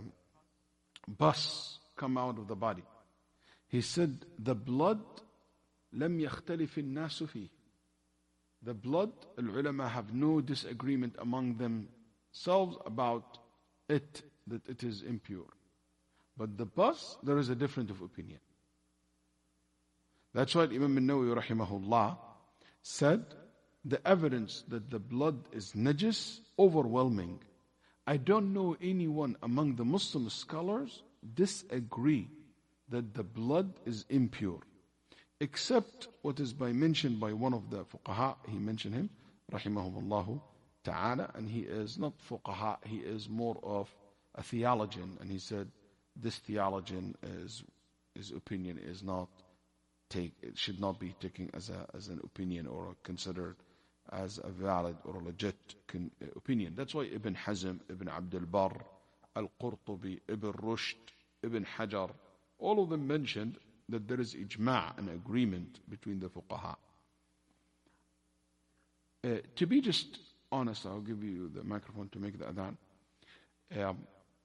pus come out of the body. He said, the blood لم يختلف الناس فيه. The blood, al-ulama have no disagreement among themselves about it, that it is impure. But the pus, there is a difference of opinion. That's why Imam al-Nawawi rahimahullah said the evidence that the blood is najis overwhelming. I don't know anyone among the Muslim scholars disagree that the blood is impure, except what is by mentioned by one of the fuqaha. He mentioned him, rahimahumullah ta'ala, and he is not fuqaha, he is more of a theologian, and he said this theologian is his opinion is not take it should not be taken as a as an opinion or considered as a valid or a legit con, uh, opinion. That's why Ibn Hazm, Ibn Abdul Barr, Al-Qurtubi, Ibn Rushd, Ibn Hajar, all of them mentioned that there is ijma', an agreement between the fuqaha. Uh, to be just honest, I'll give you the microphone to make the adhan. Um,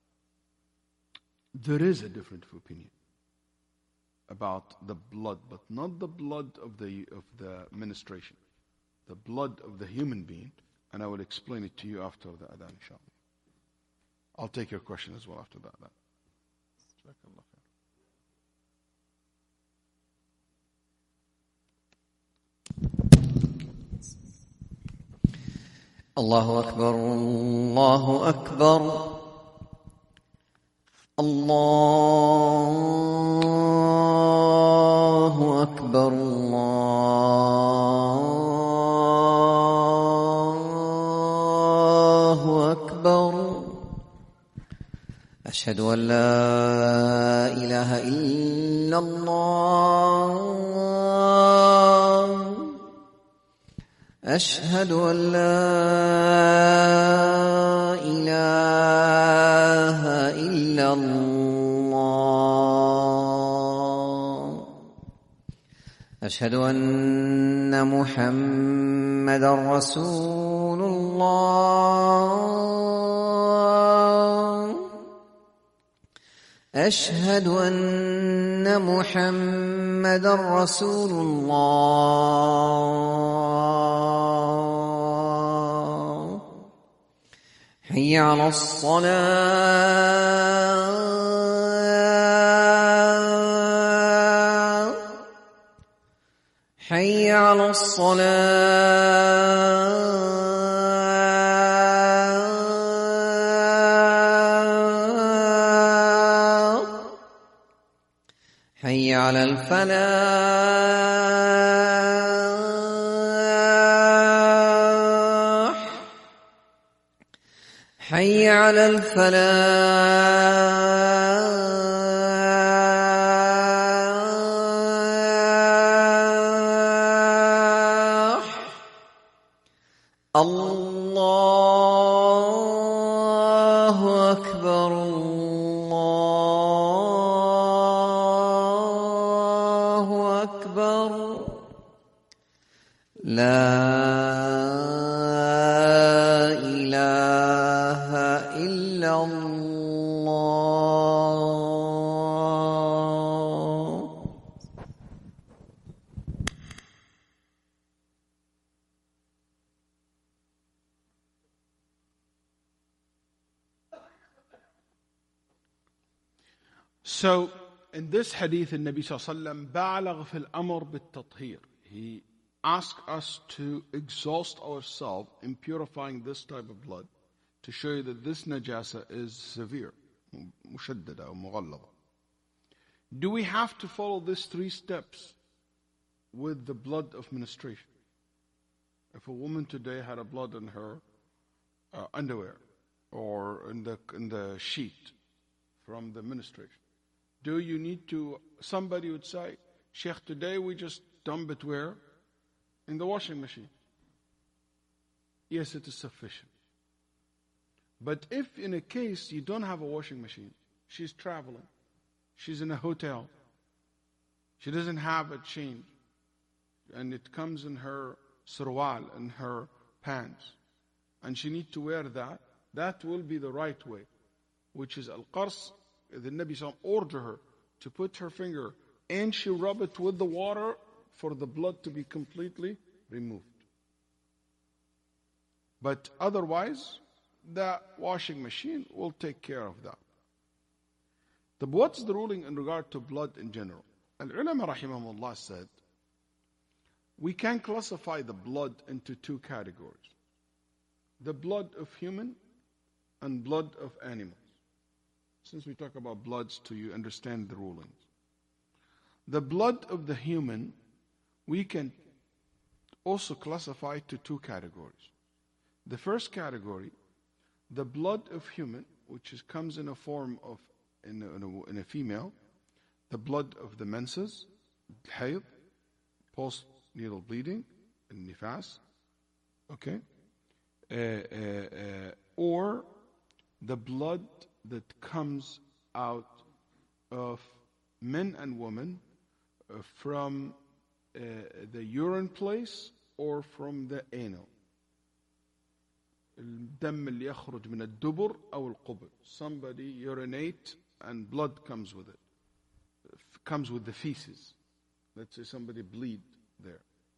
there is a difference of opinion about the blood, but not the blood of the of the ministration, the blood of the human being, and I will explain it to you after the adhan, inshallah. I'll take your question as well after the adhan. الله أكبر الله أكبر الله أكبر الله أكبر أشهد أن لا إله إلا الله أشهد أن لا إله إلا الله أشهد أن محمدا رسول الله أشهد أن محمدا رسول الله حي على الصلاة حي على الصلاة حي على الفلاح حي على الفلاح الله أكبر الله أكبر لا إله إلا الله. So, in this hadith, the Nabi sallallahu alaihi wasallam ba'alagh fil amr bit tathir. He asked us to exhaust ourselves in purifying this type of blood to show you that this najasa is severe, mushaddada or mughallada. Do we have to follow these three steps with the blood of menstruation? If a woman today had a blood in her uh, underwear or in the in the sheet from the menstruation, do you need to, somebody would say, Sheikh, today we just dump it where? In the washing machine. Yes, it is sufficient. But if in a case you don't have a washing machine, she's traveling, she's in a hotel, she doesn't have a change, and it comes in her sarwal, in her pants, and she needs to wear that, that will be the right way, which is al-qars. The Nabi Sallallahu ordered her to put her finger and she rub it with the water for the blood to be completely removed. But otherwise, the washing machine will take care of that. The, what's the ruling in regard to blood in general? Al-ulama rahimahumullah said, we can classify the blood into two categories. The blood of human and blood of animals. Since we talk about bloods, to you understand the rulings. The blood of the human, we can also classify to two categories. The first category, the blood of human, which is, comes in a form of, in a, in a, in a female, the blood of the menses, hayd, post-natal bleeding, and nifas, okay? Uh, uh, uh, or the blood that comes out of men and women uh, from uh, the urine place or from the anal. الدم اللي يخرج من الدبر أو القبل. Somebody urinate and blood comes with it. Comes with the feces. Let's say somebody bleed there.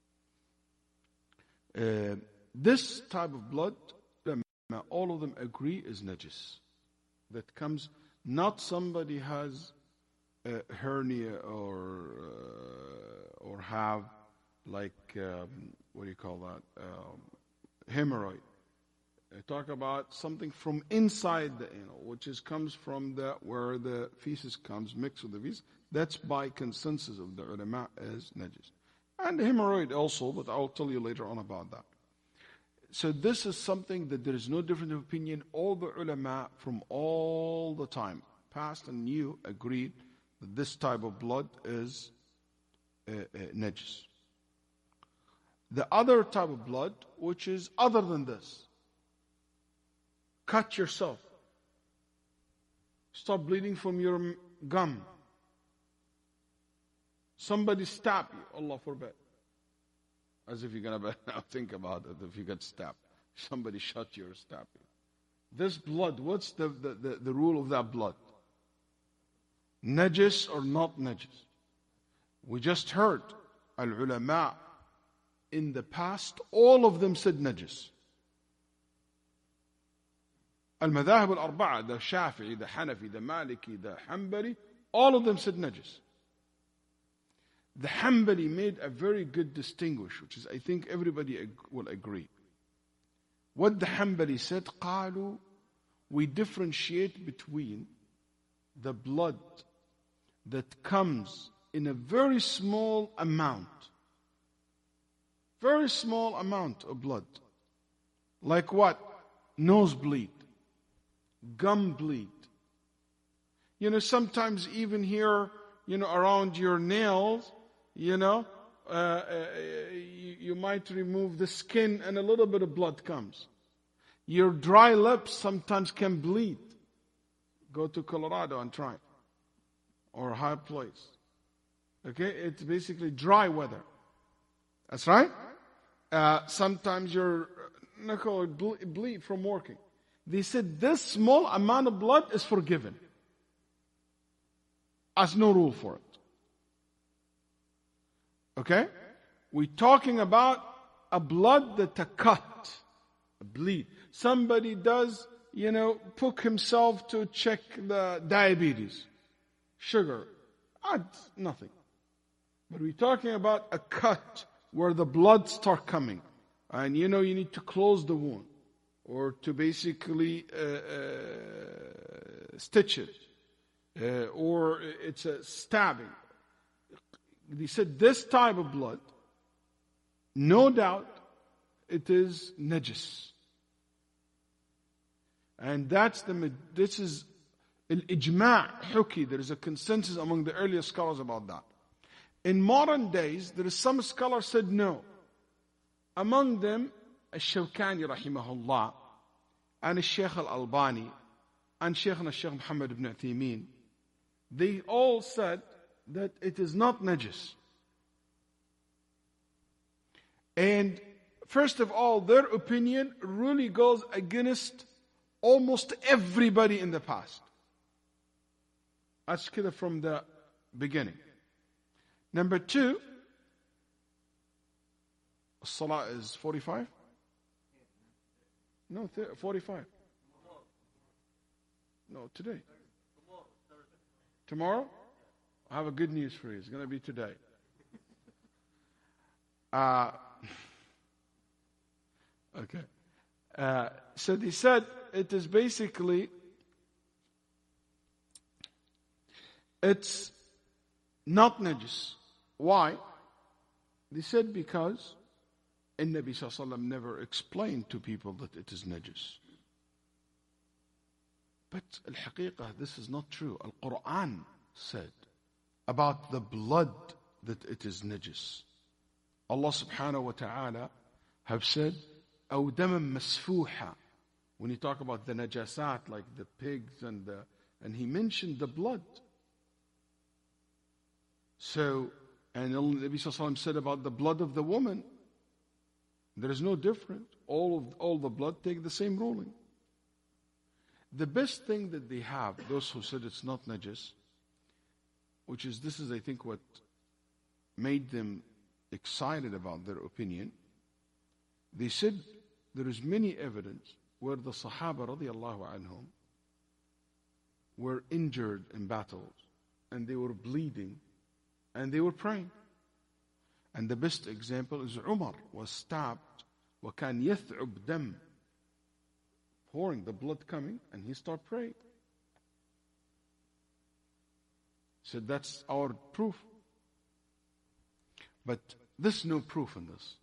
Uh, this type of blood, all of them agree is najis. That comes, not somebody has a hernia or uh, or have like um, what do you call that um, hemorrhoid. I talk about something from inside the anal, which is comes from the where the feces comes mixed with the feces. That's by consensus of the ulama as najis. And hemorrhoid also, but I'll tell you later on about that. So this is something that there is no difference of opinion. All the ulama from all the time, past and new, agreed that this type of blood is uh, uh, najis. The other type of blood, which is other than this, cut yourself. Stop bleeding from your gum. Somebody stab you, Allah forbid. As if you're going to now think about it, if you get stabbed. Somebody shot you or stabbed you. This blood, what's the, the, the, the rule of that blood? Najis or not najis? We just heard al-ulama in the past, all of them said najis. Al-madhahib al-arba'a, the Shafi'i, the Hanafi, the Maliki, the Hanbali, all of them said najis. The Hanbali made a very good distinguish, which is, I think everybody ag- will agree. What the Hanbali said, قالوا, we differentiate between the blood that comes in a very small amount, very small amount of blood. Like what? Nosebleed, gum bleed. You know, sometimes even here, you know, around your nails, you know, uh, uh, you, you might remove the skin and a little bit of blood comes. Your dry lips sometimes can bleed. Go to Colorado and try it. Or a high place. Okay, it's basically dry weather. That's right. Uh, sometimes your knuckle bleed from working. They said this small amount of blood is forgiven. As no rule for it. Okay? We're talking about a blood that a cut, a bleed. Somebody does, you know, poke himself to check the diabetes, sugar. Adds nothing. But we're talking about a cut where the blood start coming. And you know you need to close the wound. Or to basically uh, uh, stitch it. Uh, or it's a stabbing. They said this type of blood, no doubt, it is najis. And that's the, this is al-ijma' huki. There is a consensus among the earliest scholars about that. In modern days, there is some scholars said no. Among them, al-Shawkani rahimahullah, and al-Shaykh al-Albani, and Shaykhna al-Shaykh Muhammad ibn Uthaymeen. They all said that it is not najis. And first of all, their opinion really goes against almost everybody in the past. That's kind of from the beginning. Number two, Salah is forty-five? No, forty-five. No, today. Tomorrow? I have a good news for you. It's going to be today. Uh, okay. Uh, so they said it is basically, it's not najis. Why? They said because the Nabi Sallallahu Alaihi Wasallam never explained to people that it is najis. But al-haqiqah, this is not true. Al-Quran said about the blood that it is najis. Allah subhanahu wa ta'ala have said, أَوْ دَمًا مَسْفُوحًا. When he talk about the najasat, like the pigs and the, and he mentioned the blood. So, and the Nabi Sallallahu Alaihi Wasallam said about the blood of the woman, there is no difference. All of all the blood take the same ruling. The best thing that they have, those who said it's not najis, which is, this is I think what made them excited about their opinion. They said there is many evidence where the Sahaba radiallahu anhum were injured in battles and they were bleeding and they were praying. And the best example is Umar was stabbed, وَكَانْ يَثْعُبْ دَمْ, pouring the blood coming, and he started praying. He said, that's our proof. But there's no proof in this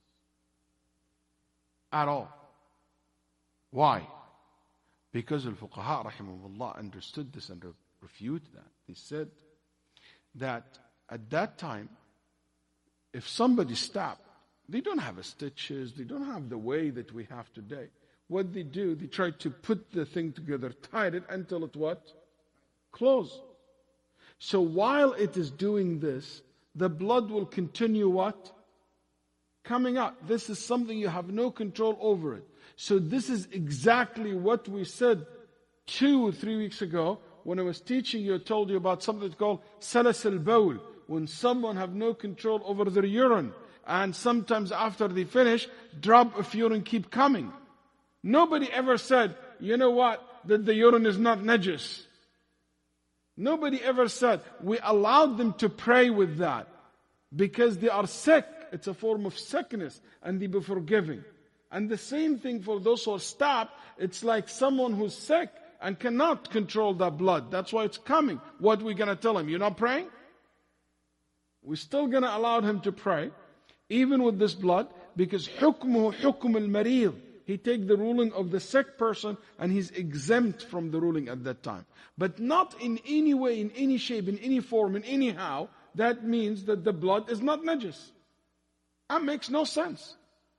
at all. Why? Because al-fuqaha rahimahullah understood this and refuted that. They said that at that time, if somebody stabbed, they don't have a stitches, they don't have the way that we have today. What they do, they try to put the thing together, tied it until it what? Close. So while it is doing this, the blood will continue what? Coming out. This is something you have no control over it. So this is exactly what we said two or three weeks ago when I was teaching you, I told you about something that's called salas al-bawl. When someone have no control over their urine, and sometimes after they finish, drop of urine keep coming. Nobody ever said, you know what, that the urine is not najis. Nobody ever said. We allowed them to pray with that because they are sick. It's a form of sickness and they be forgiving. And the same thing for those who are stabbed. It's like someone who's sick and cannot control that blood. That's why it's coming. What are we going to tell him? You're not praying? We're still going to allow him to pray, even with this blood, because حُكْمُهُ حُكْمُ الْمَرِيض. He take the ruling of the sick person and he's exempt from the ruling at that time. But not in any way, in any shape, in any form, in any how, that means that the blood is not najis. That makes no sense.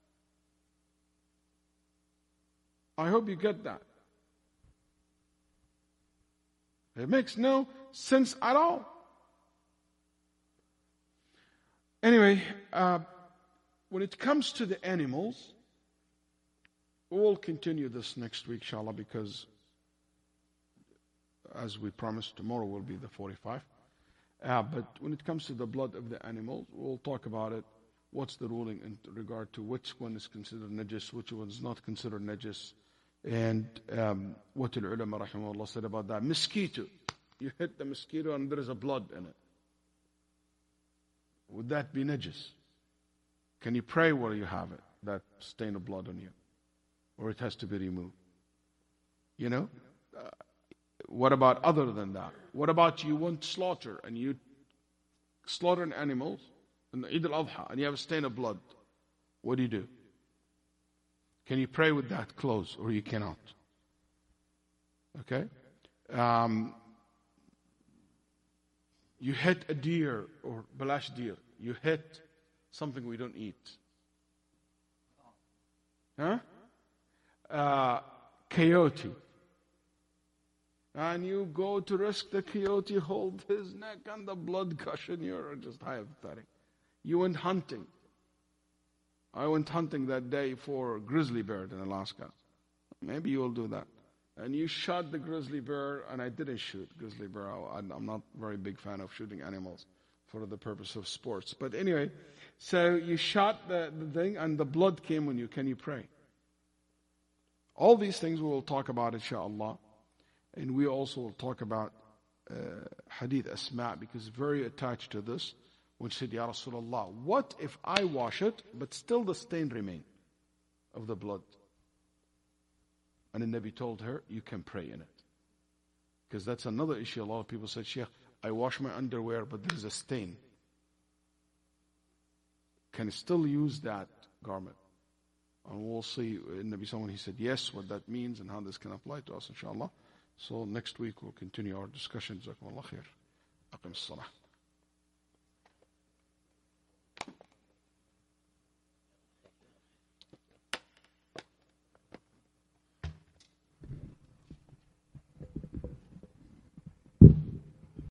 I hope you get that. It makes no sense at all. Anyway, uh, when it comes to the animals, we'll continue this next week, inshallah, because as we promised, tomorrow will be the forty-five. Uh, but when it comes to the blood of the animals, we'll talk about it. What's the ruling in regard to which one is considered najis, which one is not considered najis, and um, what the ulama rahimahullah said about that. Mosquito. You hit the mosquito and there is a blood in it. Would that be najis? Can you pray where you have it, that stain of blood on you? Or it has to be removed? You know? Uh, what about other than that? What about you want slaughter and you slaughter an animal in Eid al-Adha and you have a stain of blood? What do you do? Can you pray with that clothes or you cannot? Okay? Um, you hit a deer or balash deer. You hit something we don't eat. Huh? Uh, coyote. And you go to risk the coyote, hold his neck and the blood gush in your, just hypothetic. You went hunting. I went hunting that day for grizzly bear in Alaska. Maybe you will do that. And you shot the grizzly bear, and I didn't shoot grizzly bear. I, I'm not a very big fan of shooting animals for the purpose of sports. But anyway, so you shot the, the thing, and the blood came on you. Can you pray? All these things we will talk about, inshallah. And we also will talk about uh, Hadith Asma, because it's very attached to this. When she said, Ya Rasulullah, what if I wash it, but still the stain remain of the blood? And the Nabi told her, you can pray in it. Because that's another issue. A lot of people said, Sheikh, I wash my underwear, but there's a stain. Can I still use that garment? And we'll see in Nabi someone he said yes, what that means and how this can apply to us, inshallah. So next week we'll continue our discussion. Jazakumullah khair. Aqim as-salah.